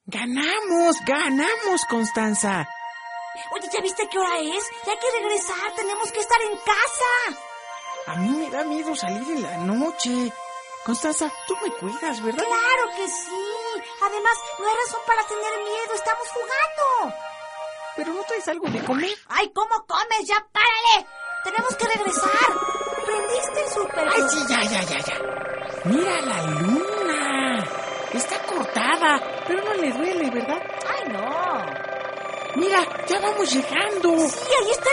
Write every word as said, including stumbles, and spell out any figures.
Ganamos, ganamos, Constanza. Oye, ¿ya viste qué hora es? Ya hay que regresar, tenemos que estar en casa. A mí me da miedo salir en la noche. Constanza, tú me cuidas, ¿verdad? Claro que sí. Además, no hay razón para tener miedo, estamos jugando. ¿Pero no traes algo de comer? ¡Ay, cómo comes! ¡Ya párale! Tenemos que regresar. ¿Prendiste el súper? ¡Ay, sí, ya, ya, ya, ya! ¡Mira la luna! Está cortada, pero no le duele, ¿verdad? ¡Ay, no! ¡Mira, ya vamos llegando! Sí, ahí está